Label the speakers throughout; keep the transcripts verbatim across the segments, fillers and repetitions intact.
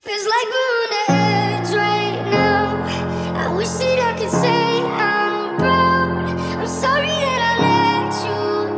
Speaker 1: Feels like we're on the edge right now. I wish that I could say I'm proud. I'm sorry that I let you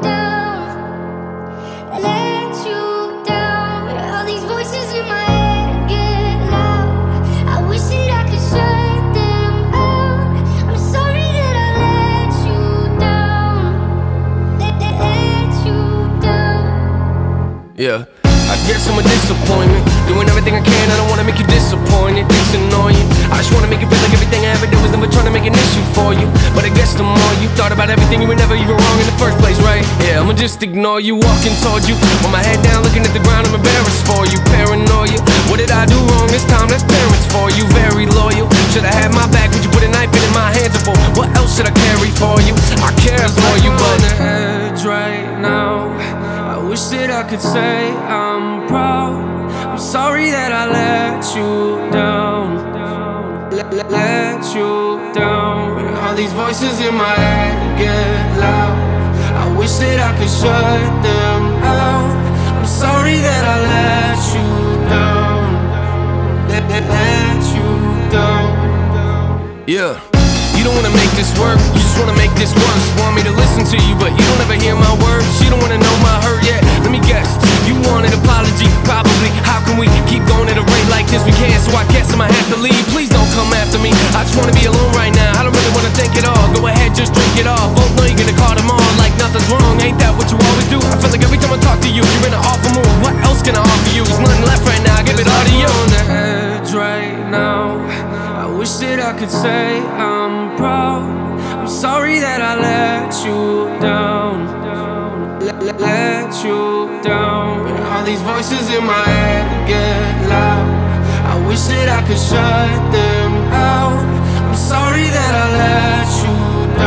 Speaker 1: down, let you down. All these voices in my head get loud. I wish that I could shut them out. I'm sorry that I let you down, let, let, let you down.
Speaker 2: Yeah, I guess I'm a disappointment. Doing everything I can, I don't wanna make you disappointed. It's annoying. I just wanna make it feel like everything I ever did was never trying to make an issue for you. But I guess the more you thought about everything, you were never even wrong in the first place, right? Yeah, I'ma just ignore you, walking towards you with my head down, looking at the ground. I'm embarrassed for you, paranoia. What did I do wrong this time? That's parents for you, very loyal. Should've had my back, would you put a knife in my hands for? What else should I carry for you? I care for you, but on the edge right now. I wish that I could say I'm proud. I'm sorry that I let you down, let, let, let you down. All these voices in my head get loud. I wish that I could shut them out. I'm sorry that I let you down, let, let, let you down. Yeah. You don't wanna make this work, you just wanna make this worse. Want me to listen to you, but you don't ever hear my words. You don't wanna know my hurt yet, let me guess. You want an apology, probably. How can we keep going at a rate like this? We can't, so I guess I might have to leave. Please don't come after me, I just wanna be alone right now. I don't really wanna think at all, go ahead, just drink it all. Both know you're gonna call them on like nothing's wrong. Ain't that what you always do? I feel like every time I talk to you, you're in an awful mood. What else can I offer you? There's nothing left right now, I give it all to you. On the edge right now. I wish that I could say I'm proud. I'm sorry that I let you down, let, let, let you down. All these voices in my head get loud. I wish that I could shut them out. I'm sorry that I let you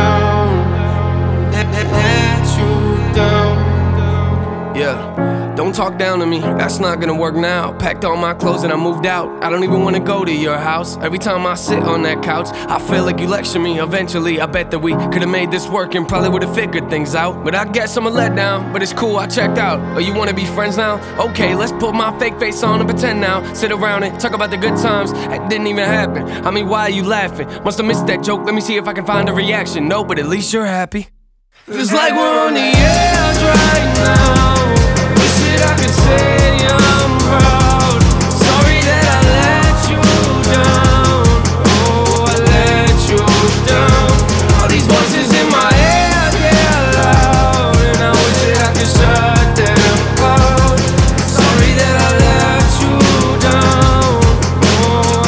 Speaker 2: down, let, let, let you down. Yeah. Don't talk down to me, that's not gonna work now. Packed all my clothes and I moved out. I don't even wanna go to your house. Every time I sit on that couch, I feel like you lecture me. Eventually, I bet that we could've made this work and probably would've figured things out. But I guess I'm a letdown, but it's cool, I checked out. Oh, you wanna be friends now? Okay, let's put my fake face on and pretend now. Sit around and talk about the good times that didn't even happen. I mean, why are you laughing? Must've missed that joke, let me see if I can find a reaction. No, but at least you're happy. Feels like we're on the edge right now. I could say I'm proud. Sorry that I let you down. Oh, I let you down. All these voices in my head get loud, and I wish that I could shut them out. Sorry that I let you down. Oh,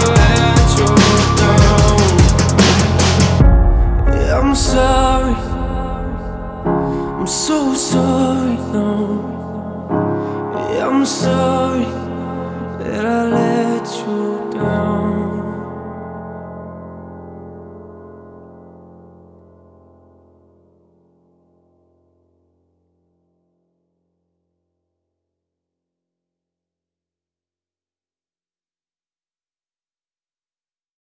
Speaker 2: I let you down. Yeah, I'm sorry. I'm so sorry now. I'm sorry that I let you down.